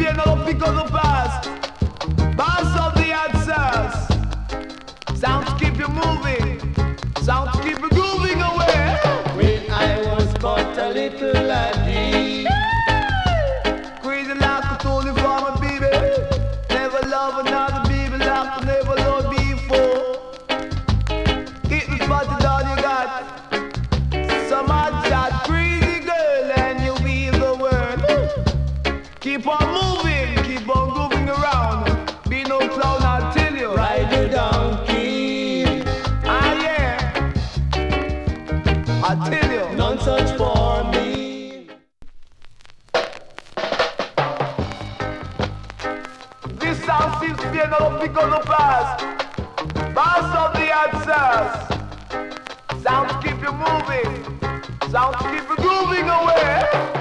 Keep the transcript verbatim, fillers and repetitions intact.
Spain, no pick up the past. Boss of the answers. Sounds keep you moving. Sounds keep you grooving away. When I was but a little laddie, crazy like a Tony Farmer, baby. Never love another baby like I never loved before. It was but the all you got. Some hot shot, crazy girl, and you feel the word. Keep on moving, keep on grooving around. Be no clown, I'll tell you. ride the donkey, Ah, yeah. I tell you. none such for me. This sound seems to be another pick of the past. Boss of the answers. Sounds keep you moving. Sounds keep you grooving away.